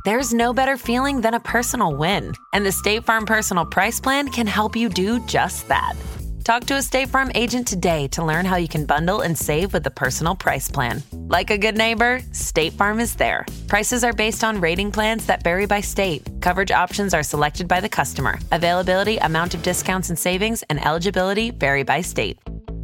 There's no better feeling than a personal win, and the State Farm Personal Price Plan can help you do just that. Talk to a State Farm agent today to learn how you can bundle and save with the Personal Price Plan. Like a good neighbor, State Farm is there. Prices are based on rating plans that vary by state. Coverage options are selected by the customer. Availability, amount of discounts and savings, and eligibility vary by state.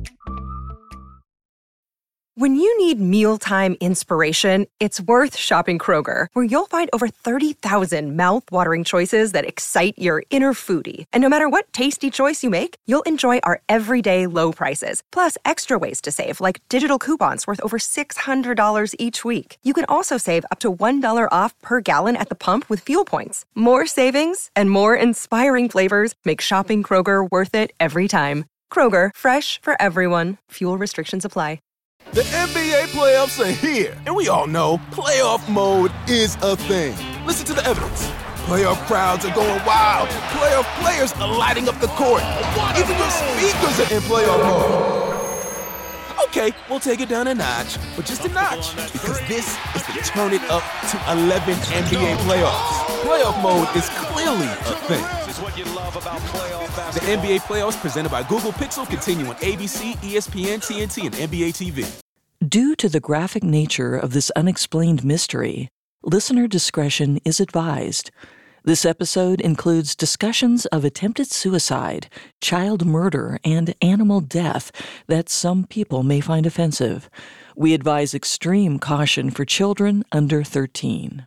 When you need mealtime inspiration, it's worth shopping Kroger, where you'll find over 30,000 mouth-watering choices that excite your inner foodie. And no matter what tasty choice you make, you'll enjoy our everyday low prices, plus extra ways to save, like digital coupons worth over $600 each week. You can also save up to $1 off per gallon at the pump with fuel points. More savings and more inspiring flavors make shopping Kroger worth it every time. Kroger, fresh for everyone. Fuel restrictions apply. The NBA playoffs are here, and we all know playoff mode is a thing. Listen to the evidence. Playoff crowds are going wild. Playoff players are lighting up the court. Even your speakers are in playoff mode. Okay, we'll take it down a notch, but just a notch, because this is the Turn It Up to 11 NBA playoffs. Playoff mode is clearly a thing. The NBA playoffs presented by Google Pixel continue on ABC, ESPN, TNT, and NBA TV. Due to the graphic nature of this unexplained mystery, listener discretion is advised. This episode includes discussions of attempted suicide, child murder, and animal death that some people may find offensive. We advise extreme caution for children under 13.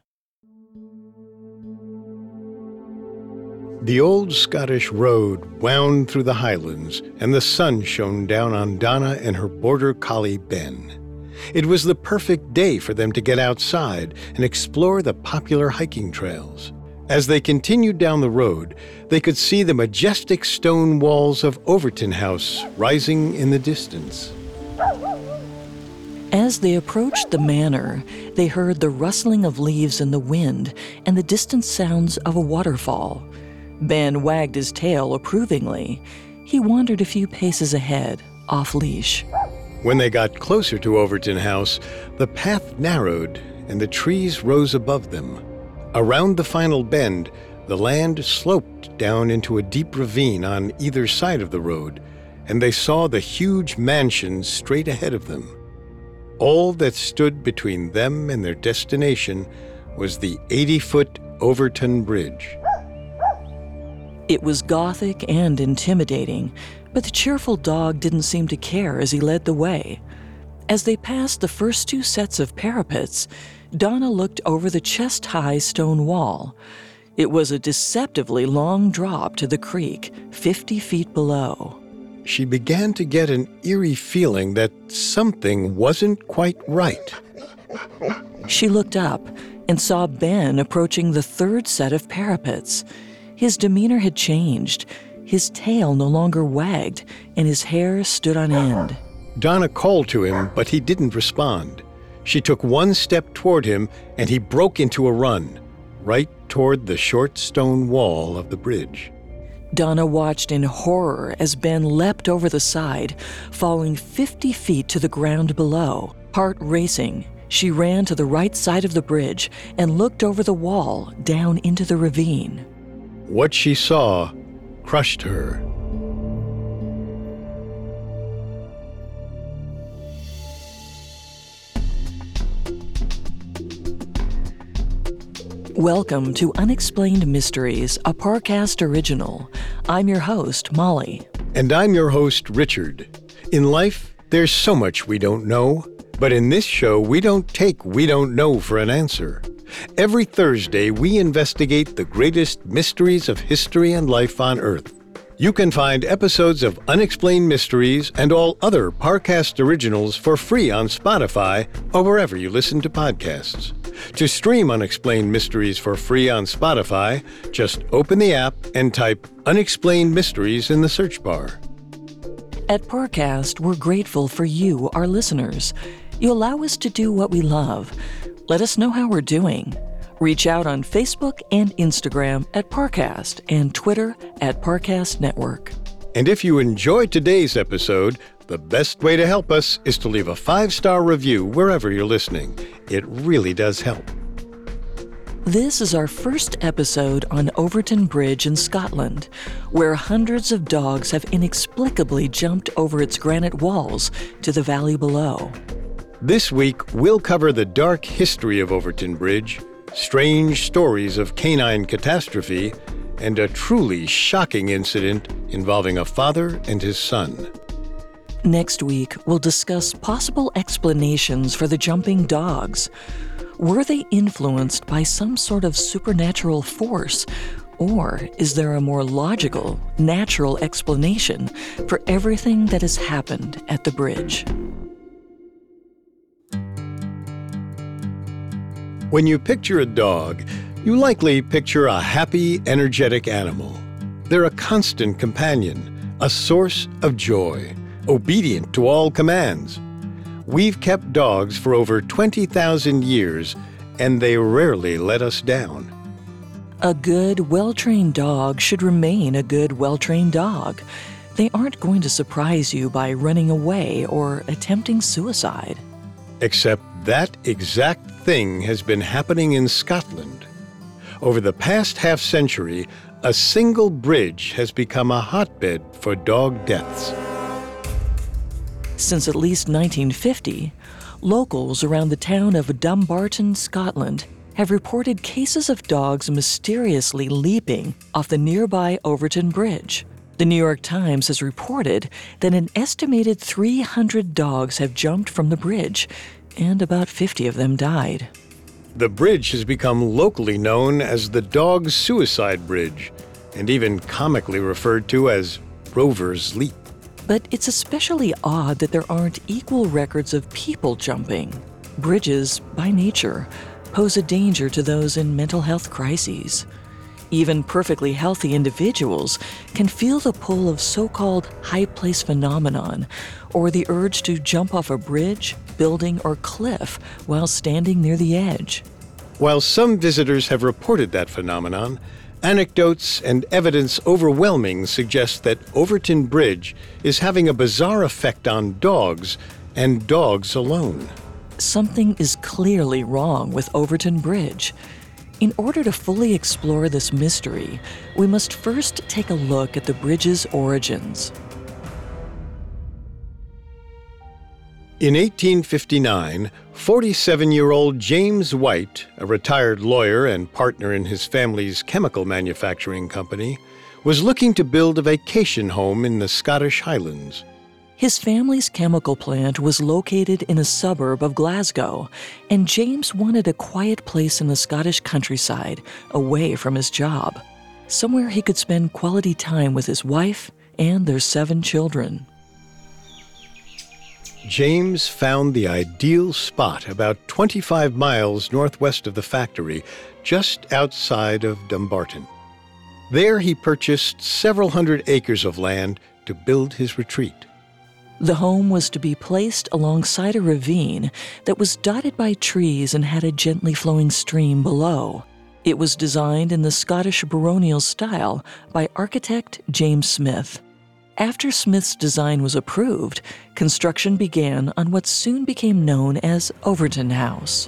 The old Scottish road wound through the Highlands, and the sun shone down on Donna and her border collie, Ben. It was the perfect day for them to get outside and explore the popular hiking trails. As they continued down the road, they could see the majestic stone walls of Overton House rising in the distance. As they approached the manor, they heard the rustling of leaves in the wind and the distant sounds of a waterfall. Ben wagged his tail approvingly. He wandered a few paces ahead, off-leash. When they got closer to Overton House, the path narrowed and the trees rose above them. Around the final bend, the land sloped down into a deep ravine on either side of the road, and they saw the huge mansions straight ahead of them. All that stood between them and their destination was the 80-foot Overton Bridge. It was gothic and intimidating, but the cheerful dog didn't seem to care as he led the way. As they passed the first two sets of parapets, Donna looked over the chest-high stone wall. It was a deceptively long drop to the creek, 50 feet below. She began to get an eerie feeling that something wasn't quite right. She looked up and saw Ben approaching the third set of parapets. His demeanor had changed. His tail no longer wagged, and his hair stood on end. Donna called to him, but he didn't respond. She took one step toward him, and he broke into a run, right toward the short stone wall of the bridge. Donna watched in horror as Ben leapt over the side, falling 50 feet to the ground below. Heart racing, she ran to the right side of the bridge and looked over the wall down into the ravine. What she saw crushed her. Welcome to Unexplained Mysteries, a Parcast original. I'm your host, Molly. And I'm your host, Richard. In life, there's so much we don't know, but in this show, we don't take "we don't know" for an answer. Every Thursday, we investigate the greatest mysteries of history and life on Earth. You can find episodes of Unexplained Mysteries and all other Parcast originals for free on Spotify or wherever you listen to podcasts. To stream Unexplained Mysteries for free on Spotify, just open the app and type Unexplained Mysteries in the search bar. At Parcast, we're grateful for you, our listeners. You allow us to do what we love. Let us know how we're doing. Reach out on Facebook and Instagram at Parcast and Twitter at Parcast Network. And if you enjoyed today's episode, the best way to help us is to leave a 5-star review wherever you're listening. It really does help. This is our first episode on Overton Bridge in Scotland, where hundreds of dogs have inexplicably jumped over its granite walls to the valley below. This week, we'll cover the dark history of Overton Bridge, strange stories of canine catastrophe, and a truly shocking incident involving a father and his son. Next week, we'll discuss possible explanations for the jumping dogs. Were they influenced by some sort of supernatural force, or is there a more logical, natural explanation for everything that has happened at the bridge? When you picture a dog, you likely picture a happy, energetic animal. They're a constant companion, a source of joy, obedient to all commands. We've kept dogs for over 20,000 years, and they rarely let us down. A good, well-trained dog should remain a good, well-trained dog. They aren't going to surprise you by running away or attempting suicide. Except that exact thing has been happening in Scotland. Over the past half-century, a single bridge has become a hotbed for dog deaths. Since at least 1950, locals around the town of Dumbarton, Scotland, have reported cases of dogs mysteriously leaping off the nearby Overton Bridge. The New York Times has reported that an estimated 300 dogs have jumped from the bridge, and about 50 of them died. The bridge has become locally known as the Dog Suicide Bridge, and even comically referred to as Rover's Leap. But it's especially odd that there aren't equal records of people jumping. Bridges, by nature, pose a danger to those in mental health crises. Even perfectly healthy individuals can feel the pull of so-called high place phenomenon, or the urge to jump off a bridge, building, or cliff while standing near the edge. While some visitors have reported that phenomenon, anecdotes and evidence overwhelming suggest that Overton Bridge is having a bizarre effect on dogs, and dogs alone. Something is clearly wrong with Overton Bridge. In order to fully explore this mystery, we must first take a look at the bridge's origins. In 1859, 47-year-old James White, a retired lawyer and partner in his family's chemical manufacturing company, was looking to build a vacation home in the Scottish Highlands. His family's chemical plant was located in a suburb of Glasgow, and James wanted a quiet place in the Scottish countryside, away from his job, somewhere he could spend quality time with his wife and their 7 children. James found the ideal spot about 25 miles northwest of the factory, just outside of Dumbarton. There he purchased several hundred acres of land to build his retreat. The home was to be placed alongside a ravine that was dotted by trees and had a gently flowing stream below. It was designed in the Scottish baronial style by architect James Smith. After Smith's design was approved, construction began on what soon became known as Overton House.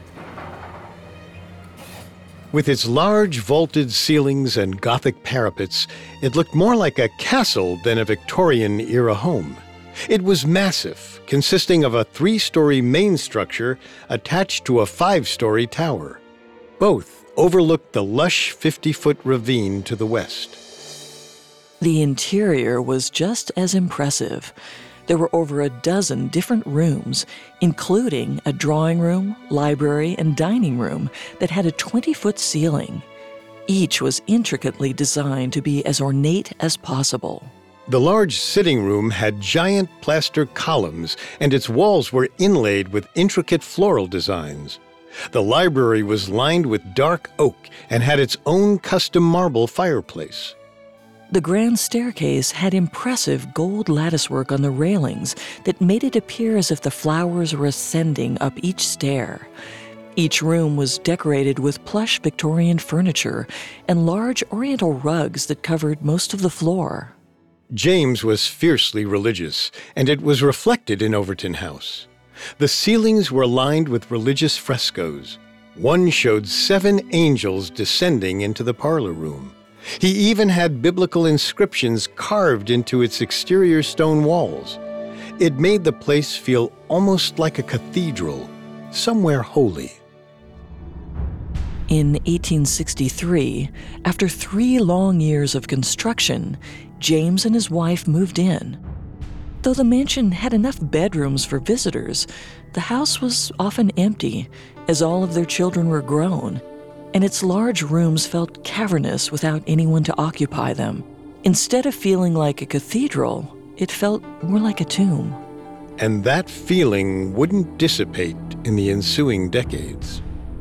With its large vaulted ceilings and Gothic parapets, it looked more like a castle than a Victorian-era home. It was massive, consisting of a 3-story main structure attached to a 5-story tower. Both overlooked the lush 50-foot ravine to the west. The interior was just as impressive. There were over a dozen different rooms, including a drawing room, library, and dining room that had a 20-foot ceiling. Each was intricately designed to be as ornate as possible. The large sitting room had giant plaster columns, and its walls were inlaid with intricate floral designs. The library was lined with dark oak and had its own custom marble fireplace. The grand staircase had impressive gold latticework on the railings that made it appear as if the flowers were ascending up each stair. Each room was decorated with plush Victorian furniture and large oriental rugs that covered most of the floor. James was fiercely religious, and it was reflected in Overton House. The ceilings were lined with religious frescoes. One showed 7 angels descending into the parlor room. He even had biblical inscriptions carved into its exterior stone walls. It made the place feel almost like a cathedral, somewhere holy. In 1863, after 3 long years of construction, James and his wife moved in. Though the mansion had enough bedrooms for visitors, the house was often empty, as all of their children were grown, and its large rooms felt cavernous without anyone to occupy them. Instead of feeling like a cathedral, it felt more like a tomb. And that feeling wouldn't dissipate in the ensuing decades.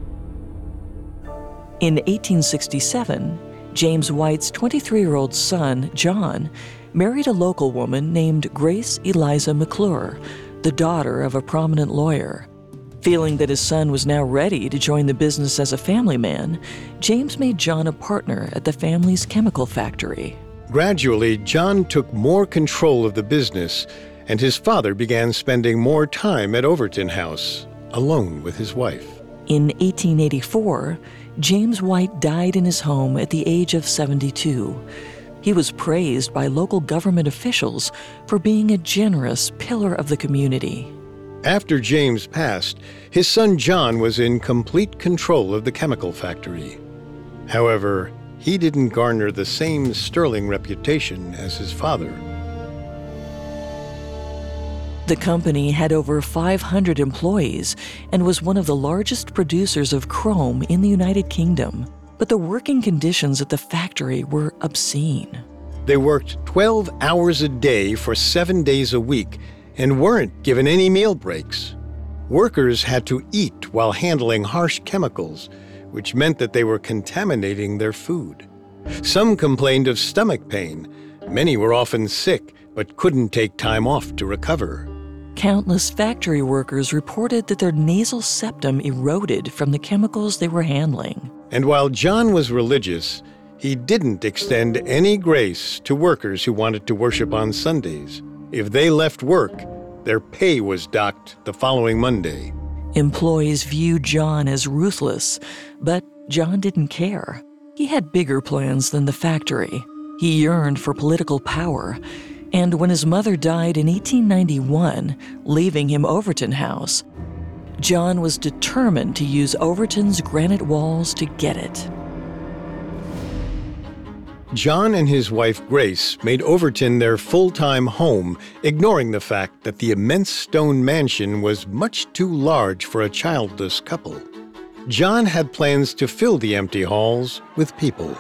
In 1867, James White's 23-year-old son, John, married a local woman named Grace Eliza McClure, the daughter of a prominent lawyer. Feeling that his son was now ready to join the business as a family man, James made John a partner at the family's chemical factory. Gradually, John took more control of the business, and his father began spending more time at Overton House, alone with his wife. In 1884, James White died in his home at the age of 72. He was praised by local government officials for being a generous pillar of the community. After James passed, his son John was in complete control of the chemical factory. However, he didn't garner the same sterling reputation as his father. The company had over 500 employees and was one of the largest producers of chrome in the United Kingdom. But the working conditions at the factory were obscene. They worked 12 hours a day for 7 days a week and weren't given any meal breaks. Workers had to eat while handling harsh chemicals, which meant that they were contaminating their food. Some complained of stomach pain. Many were often sick, but couldn't take time off to recover. Countless factory workers reported that their nasal septum eroded from the chemicals they were handling. And while John was religious, he didn't extend any grace to workers who wanted to worship on Sundays. If they left work, their pay was docked the following Monday. Employees viewed John as ruthless, but John didn't care. He had bigger plans than the factory. He yearned for political power, and when his mother died in 1891, leaving him Overton House, John was determined to use Overton's granite walls to get it. John and his wife Grace made Overton their full-time home, ignoring the fact that the immense stone mansion was much too large for a childless couple. John had plans to fill the empty halls with people.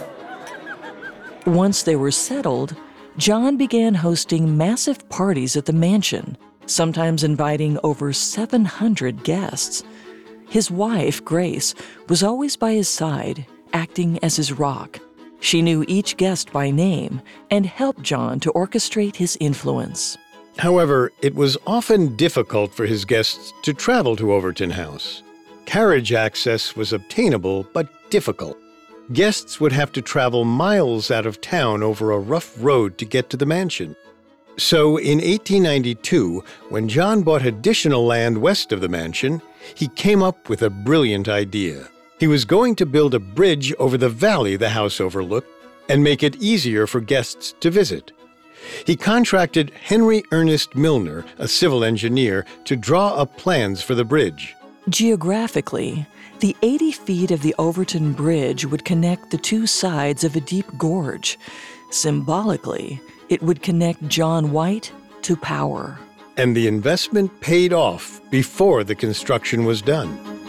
Once they were settled, John began hosting massive parties at the mansion, sometimes inviting over 700 guests. His wife, Grace, was always by his side, acting as his rock. She knew each guest by name and helped John to orchestrate his influence. However, it was often difficult for his guests to travel to Overton House. Carriage access was obtainable but difficult. Guests would have to travel miles out of town over a rough road to get to the mansion. So in 1892, when John bought additional land west of the mansion, he came up with a brilliant idea. He was going to build a bridge over the valley the house overlooked and make it easier for guests to visit. He contracted Henry Ernest Milner, a civil engineer, to draw up plans for the bridge. Geographically, the 80 feet of the Overton Bridge would connect the two sides of a deep gorge. Symbolically, it would connect John White to power. And the investment paid off before the construction was done.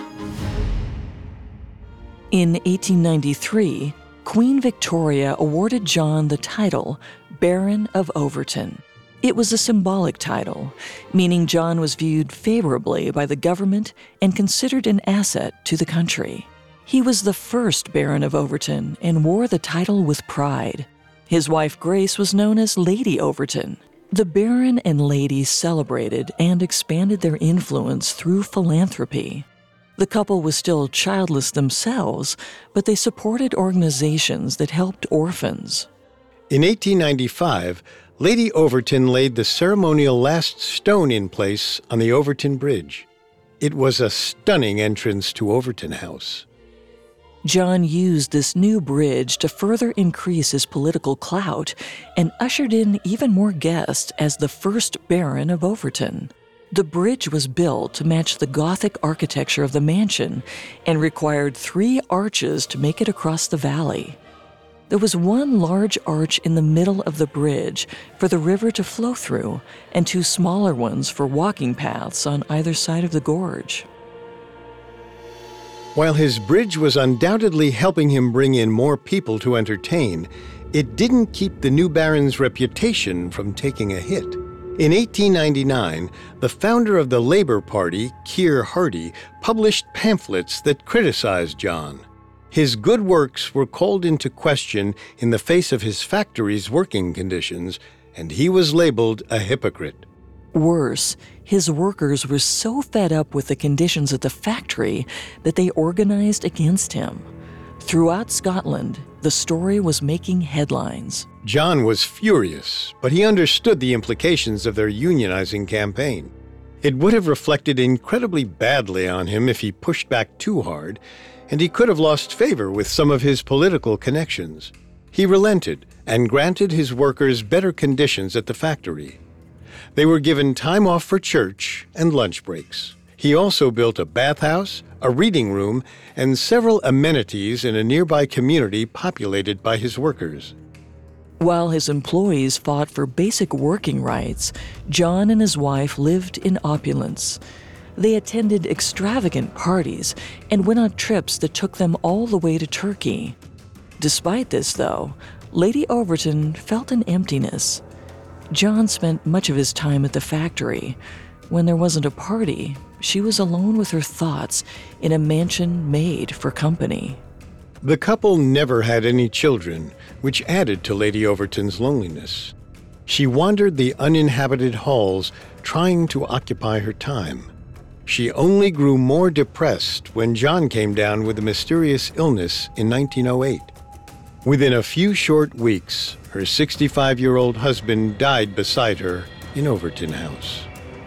In 1893, Queen Victoria awarded John the title Baron of Overton. It was a symbolic title, meaning John was viewed favorably by the government and considered an asset to the country. He was the first Baron of Overton and wore the title with pride. His wife Grace was known as Lady Overton. The Baron and Lady celebrated and expanded their influence through philanthropy. The couple was still childless themselves, but they supported organizations that helped orphans. In 1895, Lady Overton laid the ceremonial last stone in place on the Overton Bridge. It was a stunning entrance to Overton House. John used this new bridge to further increase his political clout and ushered in even more guests as the first Baron of Overton. The bridge was built to match the Gothic architecture of the mansion and required 3 arches to make it across the valley. There was one large arch in the middle of the bridge for the river to flow through, and 2 smaller ones for walking paths on either side of the gorge. While his bridge was undoubtedly helping him bring in more people to entertain, it didn't keep the new baron's reputation from taking a hit. In 1899, the founder of the Labour Party, Keir Hardie, published pamphlets that criticized John. His good works were called into question in the face of his factory's working conditions, and he was labeled a hypocrite. Worse, his workers were so fed up with the conditions at the factory that they organized against him. Throughout Scotland, the story was making headlines. John was furious, but he understood the implications of their unionizing campaign. It would have reflected incredibly badly on him if he pushed back too hard, and he could have lost favor with some of his political connections. He relented and granted his workers better conditions at the factory. They were given time off for church and lunch breaks. He also built a bathhouse, a reading room, and several amenities in a nearby community populated by his workers. While his employees fought for basic working rights, John and his wife lived in opulence. They attended extravagant parties and went on trips that took them all the way to Turkey. Despite this, though, Lady Overton felt an emptiness. John spent much of his time at the factory. When there wasn't a party, she was alone with her thoughts in a mansion made for company. The couple never had any children, which added to Lady Overton's loneliness. She wandered the uninhabited halls, trying to occupy her time. She only grew more depressed when John came down with a mysterious illness in 1908. Within a few short weeks, her 65-year-old husband died beside her in Overton House.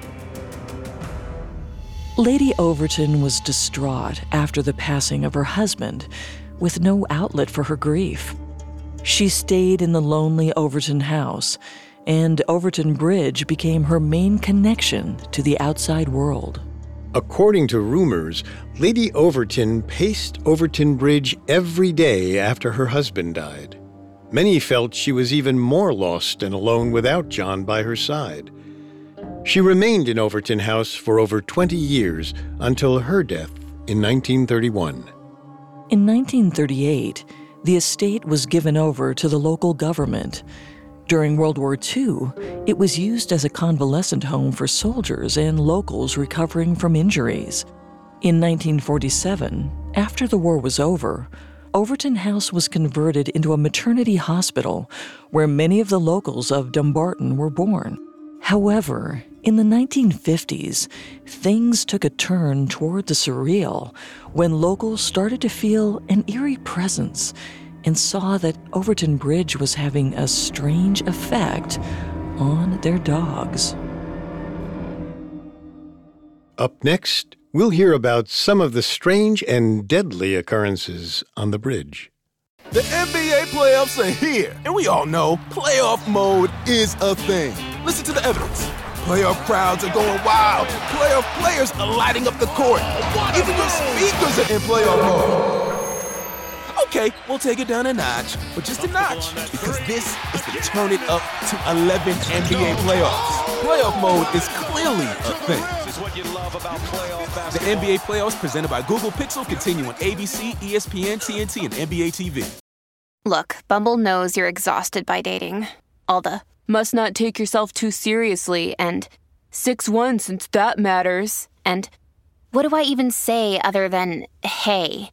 Lady Overton was distraught after the passing of her husband, with no outlet for her grief. She stayed in the lonely Overton house, and Overton Bridge became her main connection to the outside world. According to rumors, Lady Overton paced Overton Bridge every day after her husband died. Many felt she was even more lost and alone without John by her side. She remained in Overton House for over 20 years until her death in 1931. In 1938, the estate was given over to the local government. During World War II, it was used as a convalescent home for soldiers and locals recovering from injuries. In 1947, after the war was over, Overton House was converted into a maternity hospital where many of the locals of Dumbarton were born. However, in the 1950s, things took a turn toward the surreal when locals started to feel an eerie presence and saw that Overton Bridge was having a strange effect on their dogs. Up next, we'll hear about some of the strange and deadly occurrences on the bridge. The NBA playoffs are here, and we all know playoff mode is a thing. Listen to the evidence. Playoff crowds are going wild. Playoff players are lighting up the court. Even your speakers are in playoff mode. Okay, we'll take it down a notch, but just a notch, because this is the Turn It Up to 11 NBA playoffs. Playoff mode is clearly a thing. The NBA playoffs presented by Google Pixel continue on ABC, ESPN, TNT, and NBA TV. Look, Bumble knows you're exhausted by dating. All the must not take yourself too seriously and 6'1" since that matters. And what do I even say other than hey?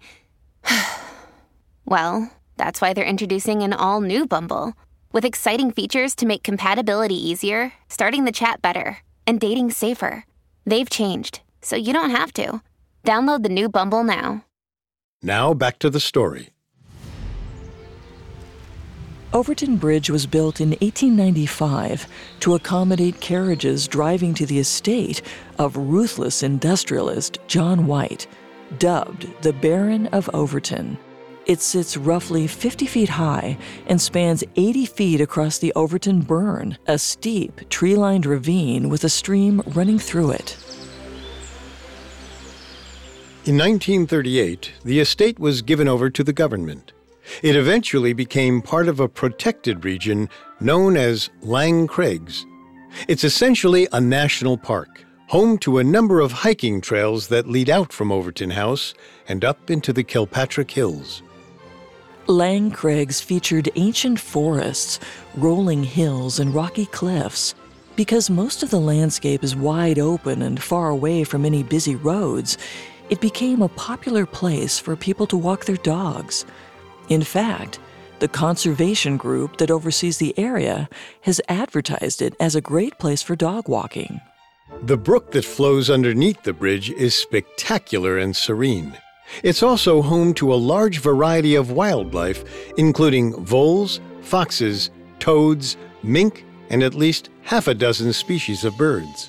Well, that's why they're introducing an all-new Bumble, with exciting features to make compatibility easier, starting the chat better, and dating safer. They've changed, so you don't have to. Download the new Bumble now. Now back to the story. Overton Bridge was built in 1895 to accommodate carriages driving to the estate of ruthless industrialist John White, dubbed the Baron of Overton. It sits roughly 50 feet high and spans 80 feet across the Overton Burn, a steep, tree-lined ravine with a stream running through it. In 1938, the estate was given over to the government. It eventually became part of a protected region known as Laing Craigs. It's essentially a national park, home to a number of hiking trails that lead out from Overton House and up into the Kilpatrick Hills. Laing Craigs featured ancient forests, rolling hills, and rocky cliffs. Because most of the landscape is wide open and far away from any busy roads, it became a popular place for people to walk their dogs. In fact, the conservation group that oversees the area has advertised it as a great place for dog walking. The brook that flows underneath the bridge is spectacular and serene. It's also home to a large variety of wildlife, including voles, foxes, toads, mink, and at least half a dozen species of birds.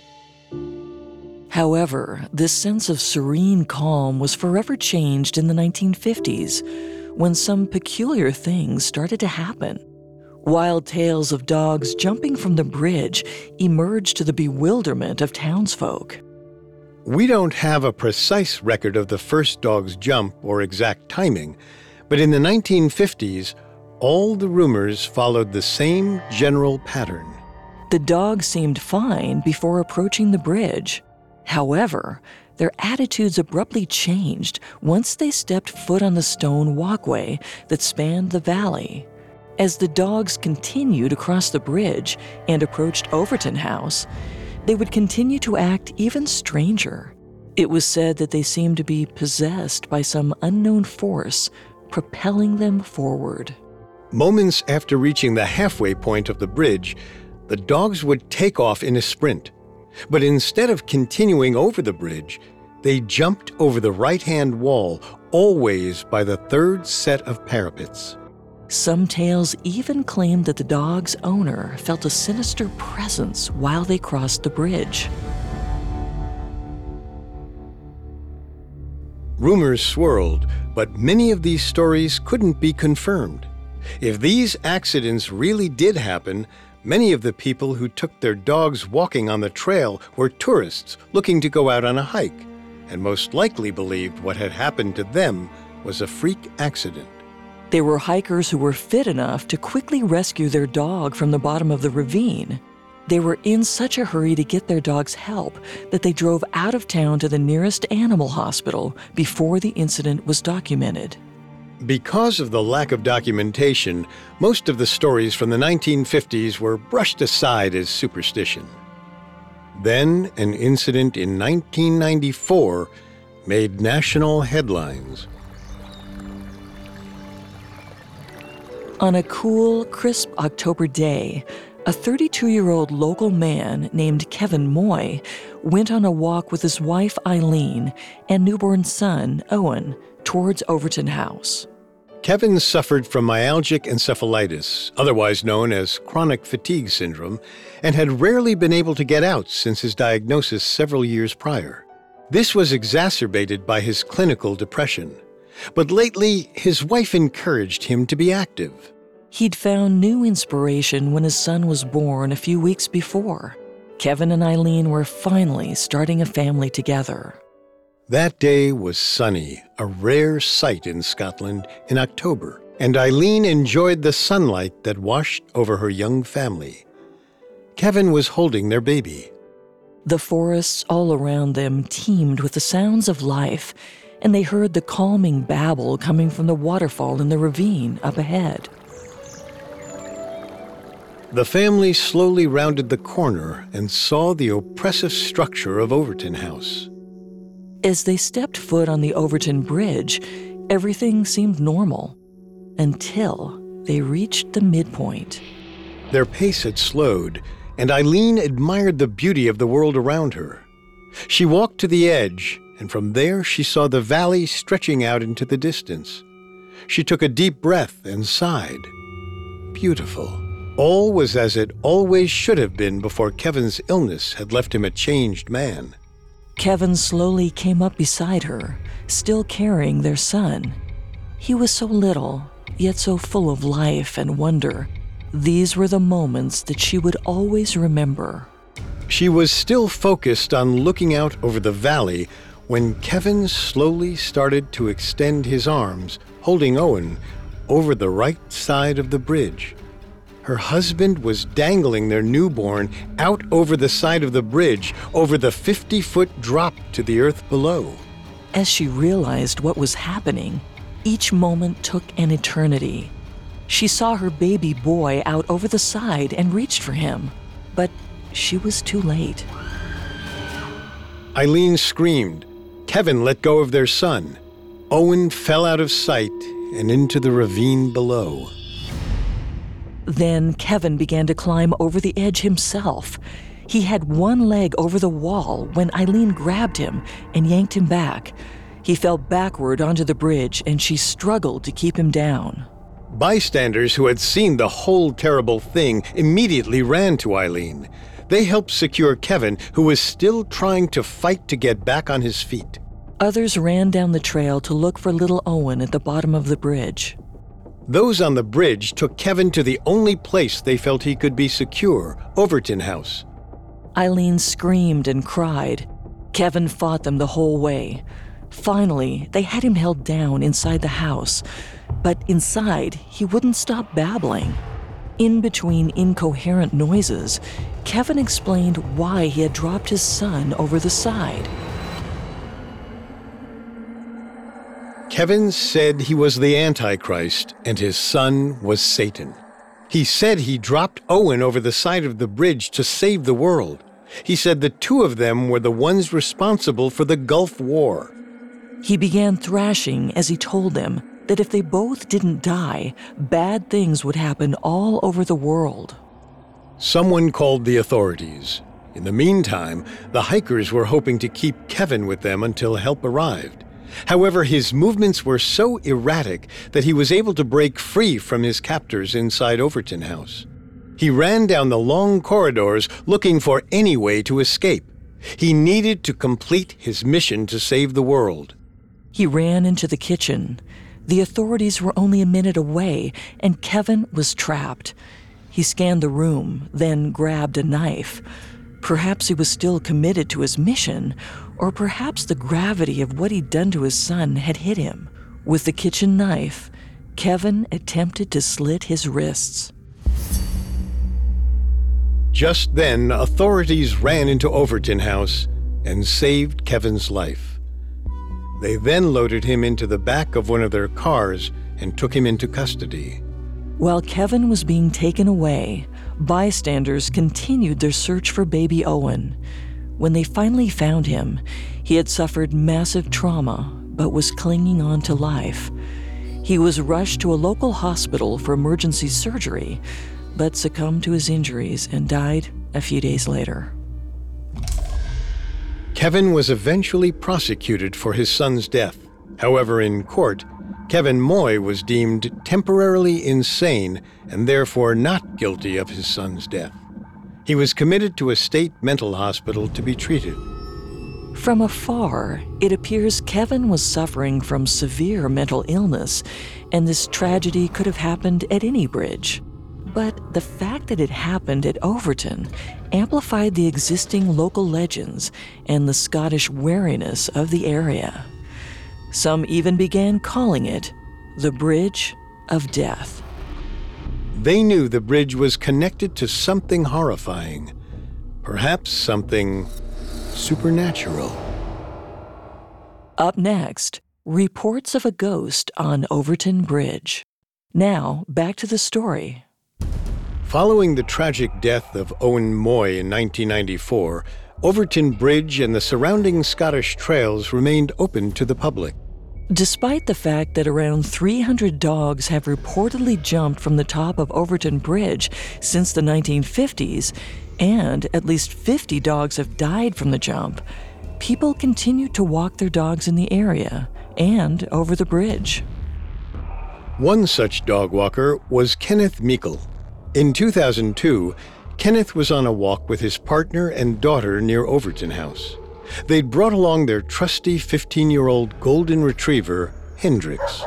However, this sense of serene calm was forever changed in the 1950s, when some peculiar things started to happen. Wild tales of dogs jumping from the bridge emerged to the bewilderment of townsfolk. We don't have a precise record of the first dog's jump or exact timing, but in the 1950s, all the rumors followed the same general pattern. The dog seemed fine before approaching the bridge. However, their attitudes abruptly changed once they stepped foot on the stone walkway that spanned the valley. As the dogs continued across the bridge and approached Overton House, they would continue to act even stranger. It was said that they seemed to be possessed by some unknown force, propelling them forward. Moments after reaching the halfway point of the bridge, the dogs would take off in a sprint. But instead of continuing over the bridge, they jumped over the right-hand wall, always by the third set of parapets. Some tales even claimed that the dog's owner felt a sinister presence while they crossed the bridge. Rumors swirled, but many of these stories couldn't be confirmed. If these accidents really did happen, many of the people who took their dogs walking on the trail were tourists looking to go out on a hike, and most likely believed what had happened to them was a freak accident. They were hikers who were fit enough to quickly rescue their dog from the bottom of the ravine. They were in such a hurry to get their dog's help that they drove out of town to the nearest animal hospital before the incident was documented. Because of the lack of documentation, most of the stories from the 1950s were brushed aside as superstition. Then, an incident in 1994 made national headlines. On a cool, crisp October day, a 32-year-old local man named Kevin Moy went on a walk with his wife Eileen and newborn son Owen towards Overton House. Kevin suffered from myalgic encephalitis, otherwise known as chronic fatigue syndrome, and had rarely been able to get out since his diagnosis several years prior. This was exacerbated by his clinical depression. But lately, his wife encouraged him to be active. He'd found new inspiration when his son was born a few weeks before. Kevin and Eileen were finally starting a family together. That day was sunny, a rare sight in Scotland in October, and Eileen enjoyed the sunlight that washed over her young family. Kevin was holding their baby. The forests all around them teemed with the sounds of life, and they heard the calming babble coming from the waterfall in the ravine up ahead. The family slowly rounded the corner and saw the oppressive structure of Overton House. As they stepped foot on the Overton Bridge, everything seemed normal, until they reached the midpoint. Their pace had slowed, and Eileen admired the beauty of the world around her. She walked to the edge, and from there she saw the valley stretching out into the distance. She took a deep breath and sighed. beautiful. All was as it always should have been before Kevin's illness had left him a changed man. Kevin slowly came up beside her, still carrying their son. He was so little, yet so full of life and wonder. These were the moments that she would always remember. She was still focused on looking out over the valley when Kevin slowly started to extend his arms, holding Owen, over the right side of the bridge. Her husband was dangling their newborn out over the side of the bridge, over the 50-foot drop to the earth below. As she realized what was happening, each moment took an eternity. She saw her baby boy out over the side and reached for him, but she was too late. Eileen screamed. Kevin let go of their son. Owen fell out of sight and into the ravine below. Then Kevin began to climb over the edge himself. He had one leg over the wall when Eileen grabbed him and yanked him back. He fell backward onto the bridge and she struggled to keep him down. Bystanders who had seen the whole terrible thing immediately ran to Eileen. They helped secure Kevin, who was still trying to fight to get back on his feet. Others ran down the trail to look for little Owen at the bottom of the bridge. Those on the bridge took Kevin to the only place they felt he could be secure, Overton House. Eileen screamed and cried. Kevin fought them the whole way. Finally, they had him held down inside the house, but inside, he wouldn't stop babbling. In between incoherent noises, Kevin explained why he had dropped his son over the side. Kevin said he was the Antichrist and his son was Satan. He said he dropped Owen over the side of the bridge to save the world. He said the two of them were the ones responsible for the Gulf War. He began thrashing as he told them that if they both didn't die, bad things would happen all over the world. Someone called the authorities. In the meantime, the hikers were hoping to keep Kevin with them until help arrived. However, his movements were so erratic that he was able to break free from his captors inside Overton House. He ran down the long corridors looking for any way to escape. He needed to complete his mission to save the world. He ran into the kitchen. The authorities were only a minute away, and Kevin was trapped. He scanned the room, then grabbed a knife. Perhaps he was still committed to his mission, or perhaps the gravity of what he'd done to his son had hit him. With the kitchen knife, Kevin attempted to slit his wrists. Just then, authorities ran into Overton House and saved Kevin's life. They then loaded him into the back of one of their cars and took him into custody. While Kevin was being taken away, bystanders continued their search for baby Owen. When they finally found him, he had suffered massive trauma but was clinging on to life. He was rushed to a local hospital for emergency surgery, but succumbed to his injuries and died a few days later. Kevin was eventually prosecuted for his son's death. However, in court, Kevin Moy was deemed temporarily insane and therefore not guilty of his son's death. He was committed to a state mental hospital to be treated. From afar, it appears Kevin was suffering from severe mental illness, and this tragedy could have happened at any bridge. But the fact that it happened at Overton amplified the existing local legends and the Scottish wariness of the area. Some even began calling it the Bridge of Death. They knew the bridge was connected to something horrifying, perhaps something supernatural. Up next, reports of a ghost on Overton Bridge. Now, back to the story. Following the tragic death of Owen Moy in 1994, Overton Bridge and the surrounding Scottish trails remained open to the public. Despite the fact that around 300 dogs have reportedly jumped from the top of Overton Bridge since the 1950s, and at least 50 dogs have died from the jump, people continue to walk their dogs in the area and over the bridge. One such dog walker was Kenneth Meikle. In 2002, Kenneth was on a walk with his partner and daughter near Overton House. They'd brought along their trusty 15-year-old golden retriever, Hendrix.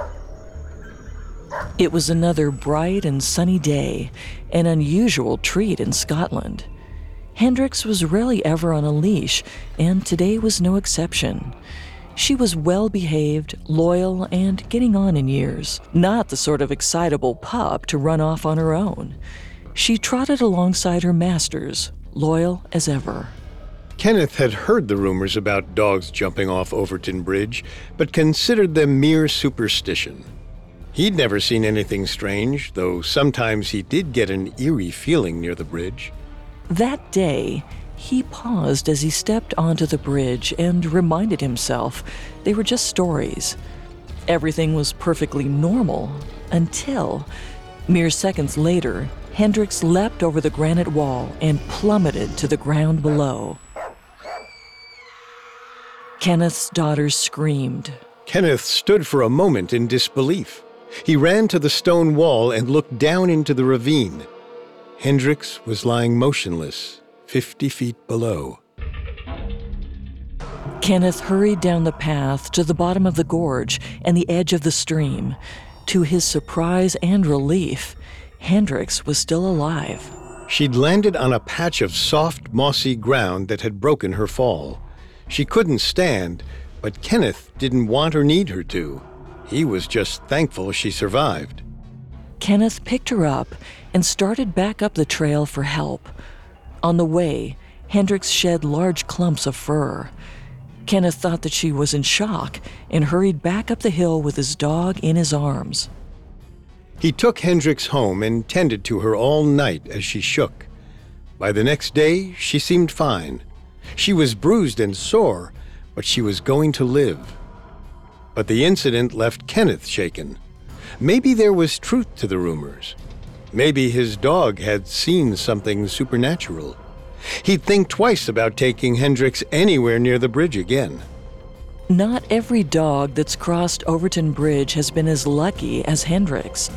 It was another bright and sunny day, an unusual treat in Scotland. Hendrix was rarely ever on a leash, and today was no exception. She was well-behaved, loyal, and getting on in years, not the sort of excitable pup to run off on her own. She trotted alongside her masters, loyal as ever. Kenneth had heard the rumors about dogs jumping off Overton Bridge, but considered them mere superstition. He'd never seen anything strange, though sometimes he did get an eerie feeling near the bridge. That day, he paused as he stepped onto the bridge and reminded himself they were just stories. Everything was perfectly normal until, mere seconds later, Hendrix leapt over the granite wall and plummeted to the ground below. Kenneth's daughter screamed. Kenneth stood for a moment in disbelief. He ran to the stone wall and looked down into the ravine. Hendrix was lying motionless, 50 feet below. Kenneth hurried down the path to the bottom of the gorge and the edge of the stream. To his surprise and relief, Hendrix was still alive. She'd landed on a patch of soft, mossy ground that had broken her fall. She couldn't stand, but Kenneth didn't want or need her to. He was just thankful she survived. Kenneth picked her up and started back up the trail for help. On the way, Hendrix shed large clumps of fur. Kenneth thought that she was in shock and hurried back up the hill with his dog in his arms. He took Hendrix home and tended to her all night as she shook. By the next day, she seemed fine. She was bruised and sore, but she was going to live. But the incident left Kenneth shaken. Maybe there was truth to the rumors. Maybe his dog had seen something supernatural. He'd think twice about taking Hendrix anywhere near the bridge again. Not every dog that's crossed Overton Bridge has been as lucky as Hendrix.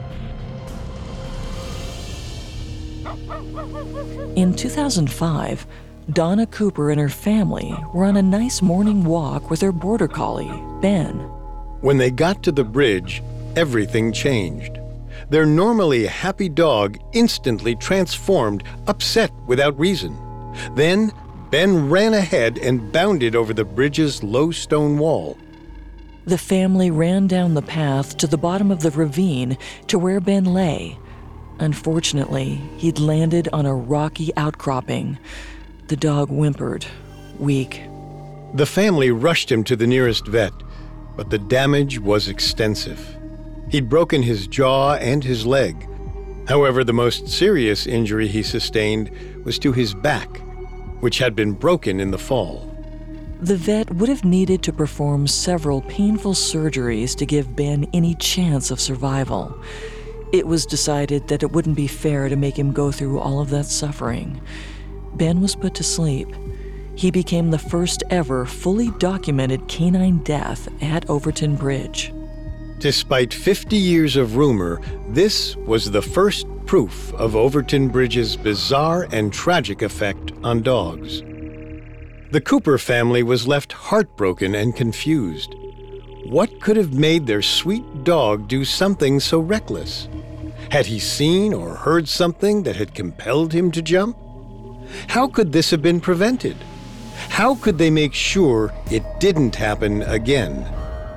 In 2005, Donna Cooper and her family were on a nice morning walk with their border collie, Ben. When they got to the bridge, everything changed. Their normally happy dog instantly transformed, upset without reason. Then, Ben ran ahead and bounded over the bridge's low stone wall. The family ran down the path to the bottom of the ravine to where Ben lay. Unfortunately, he'd landed on a rocky outcropping. The dog whimpered, weak. The family rushed him to the nearest vet, but the damage was extensive. He'd broken his jaw and his leg. However, the most serious injury he sustained was to his back, which had been broken in the fall. The vet would have needed to perform several painful surgeries to give Ben any chance of survival. It was decided that it wouldn't be fair to make him go through all of that suffering. Ben was put to sleep. He became the first ever fully documented canine death at Overton Bridge. Despite 50 years of rumor, this was the first proof of Overton Bridge's bizarre and tragic effect on dogs. The Cooper family was left heartbroken and confused. What could have made their sweet dog do something so reckless? Had he seen or heard something that had compelled him to jump? How could this have been prevented? How could they make sure it didn't happen again?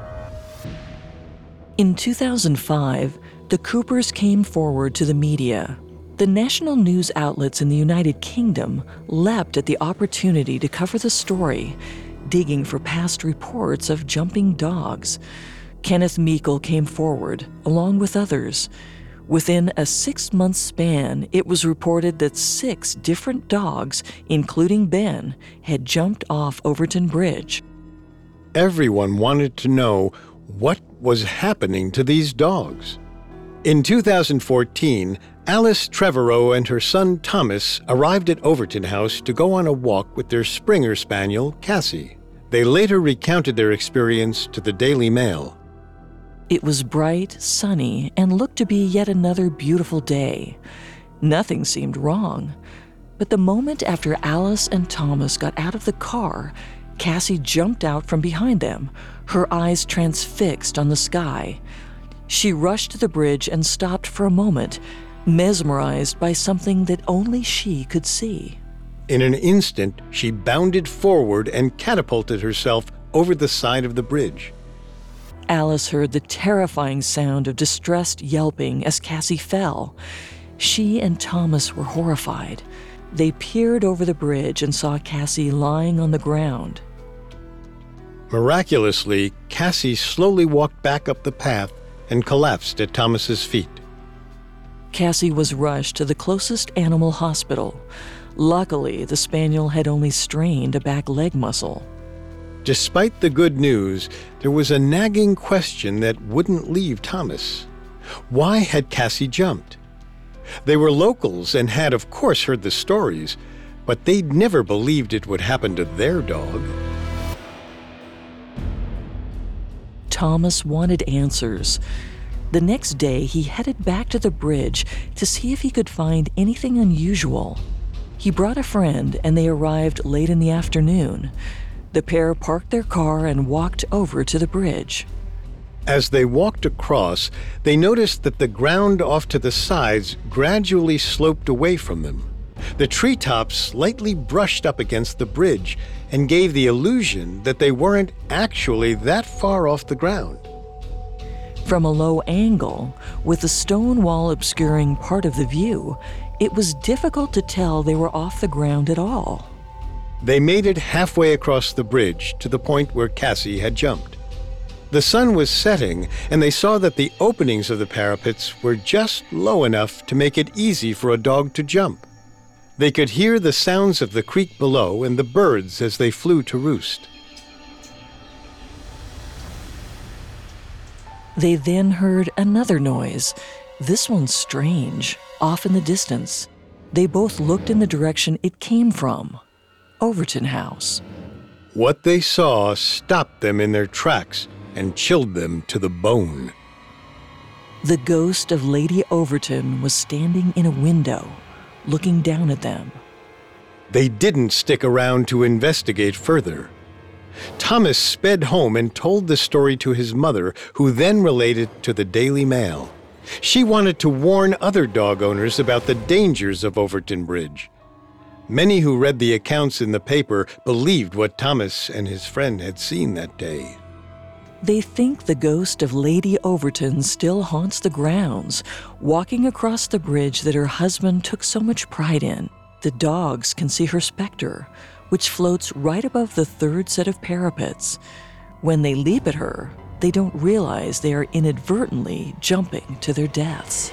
In 2005, the Coopers came forward to the media. The national news outlets in the United Kingdom leapt at the opportunity to cover the story, digging for past reports of jumping dogs. Kenneth Meikle came forward, along with others. Within a 6-month span, it was reported that 6 different dogs, including Ben, had jumped off Overton Bridge. Everyone wanted to know what was happening to these dogs. In 2014, Alice Trevorrow and her son Thomas arrived at Overton House to go on a walk with their Springer Spaniel, Cassie. They later recounted their experience to the Daily Mail. It was bright, sunny, and looked to be yet another beautiful day. Nothing seemed wrong. But the moment after Alice and Thomas got out of the car, Cassie jumped out from behind them, her eyes transfixed on the sky. She rushed to the bridge and stopped for a moment, mesmerized by something that only she could see. In an instant, she bounded forward and catapulted herself over the side of the bridge. Alice heard the terrifying sound of distressed yelping as Cassie fell. She and Thomas were horrified. They peered over the bridge and saw Cassie lying on the ground. Miraculously, Cassie slowly walked back up the path and collapsed at Thomas's feet. Cassie was rushed to the closest animal hospital. Luckily, the spaniel had only strained a back leg muscle. Despite the good news, there was a nagging question that wouldn't leave Thomas. Why had Cassie jumped? They were locals and had, of course, heard the stories, but they'd never believed it would happen to their dog. Thomas wanted answers. The next day, he headed back to the bridge to see if he could find anything unusual. He brought a friend, and they arrived late in the afternoon. The pair parked their car and walked over to the bridge. As they walked across, they noticed that the ground off to the sides gradually sloped away from them. The treetops slightly brushed up against the bridge and gave the illusion that they weren't actually that far off the ground. From a low angle, with the stone wall obscuring part of the view, it was difficult to tell they were off the ground at all. They made it halfway across the bridge to the point where Cassie had jumped. The sun was setting, and they saw that the openings of the parapets were just low enough to make it easy for a dog to jump. They could hear the sounds of the creek below and the birds as they flew to roost. They then heard another noise. This one strange, off in the distance. They both looked in the direction it came from. Overton House. What they saw stopped them in their tracks and chilled them to the bone. The ghost of Lady Overton was standing in a window, looking down at them. They didn't stick around to investigate further. Thomas sped home and told the story to his mother, who then relayed it to the Daily Mail. She wanted to warn other dog owners about the dangers of Overton Bridge. Many who read the accounts in the paper believed what Thomas and his friend had seen that day. They think the ghost of Lady Overton still haunts the grounds, walking across the bridge that her husband took so much pride in. The dogs can see her specter, which floats right above the third set of parapets. When they leap at her, they don't realize they are inadvertently jumping to their deaths.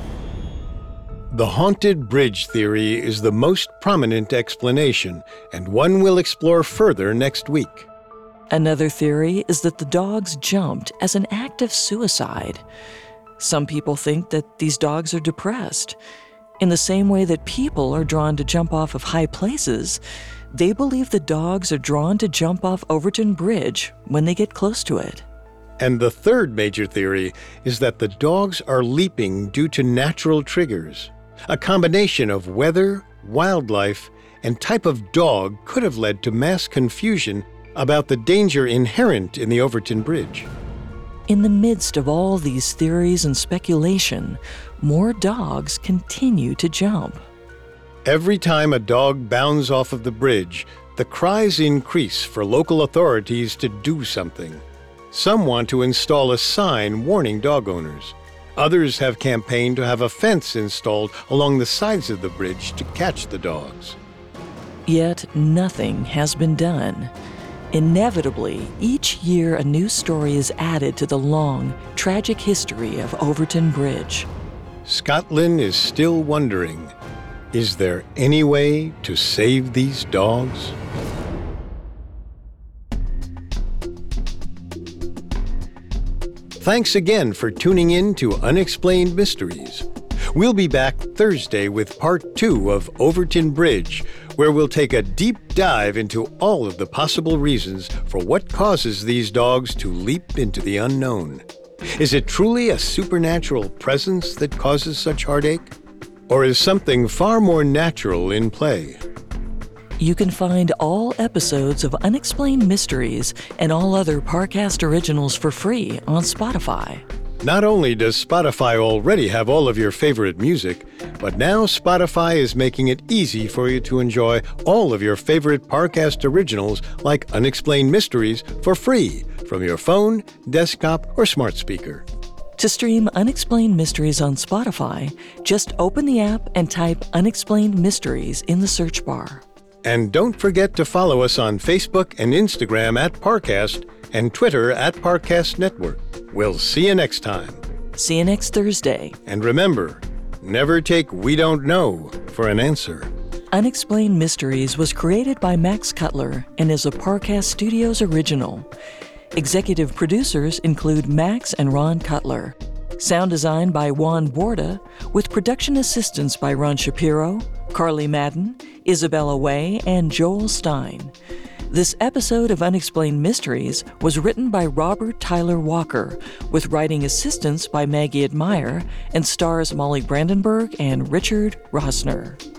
The haunted bridge theory is the most prominent explanation, and one we'll explore further next week. Another theory is that the dogs jumped as an act of suicide. Some people think that these dogs are depressed. In the same way that people are drawn to jump off of high places, they believe the dogs are drawn to jump off Overton Bridge when they get close to it. And the third major theory is that the dogs are leaping due to natural triggers. A combination of weather, wildlife, and type of dog could have led to mass confusion about the danger inherent in the Overton Bridge. In the midst of all these theories and speculation, more dogs continue to jump. Every time a dog bounds off of the bridge, the cries increase for local authorities to do something. Some want to install a sign warning dog owners. Others have campaigned to have a fence installed along the sides of the bridge to catch the dogs. Yet nothing has been done. Inevitably, each year a new story is added to the long, tragic history of Overton Bridge. Scotland is still wondering, is there any way to save these dogs? Thanks again for tuning in to Unexplained Mysteries. We'll be back Thursday with part 2 of Overton Bridge, where we'll take a deep dive into all of the possible reasons for what causes these dogs to leap into the unknown. Is it truly a supernatural presence that causes such heartache? Or is something far more natural in play? You can find all episodes of Unexplained Mysteries and all other Parcast originals for free on Spotify. Not only does Spotify already have all of your favorite music, but now Spotify is making it easy for you to enjoy all of your favorite Parcast originals like Unexplained Mysteries for free from your phone, desktop, or smart speaker. To stream Unexplained Mysteries on Spotify, just open the app and type Unexplained Mysteries in the search bar. And don't forget to follow us on Facebook and Instagram at Parcast and Twitter at Parcast Network. We'll see you next time. See you next Thursday. And remember, never take "we don't know" for an answer. Unexplained Mysteries was created by Max Cutler and is a Parcast Studios original. Executive producers include Max and Ron Cutler. Sound design by Juan Borda, with production assistance by Ron Shapiro, Carly Madden, Isabella Way, and Joel Stein. This episode of Unexplained Mysteries was written by Robert Tyler Walker, with writing assistance by Maggie Admire, and stars Molly Brandenburg and Richard Rosner.